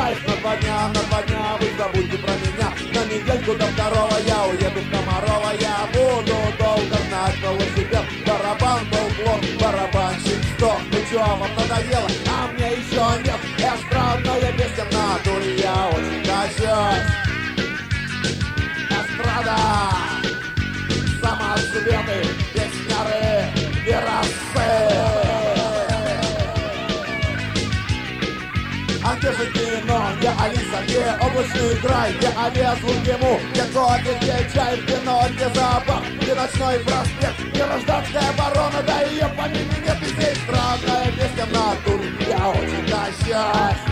прощаюсь на 2 дня, вы забудьте про меня. На недельку до 2 я уеду в Комарова. Я буду долго гнать велосипед. Барабан был плох, барабанщик сдох. Ну чё, вам надоело? А мне еще нет. Эстрадная песня в натуре, я очень качаюсь. Эстрада, самоцветы, песняры, верасы. А где же кино, где Алиса, где облачный край, где авиазвук ему, где кофе, где чай, в кино, где зоопарк, где ночной проспект, где гражданская оборона, да ее помимо нет, и здесь странная песня в натуре, я очень тащусь.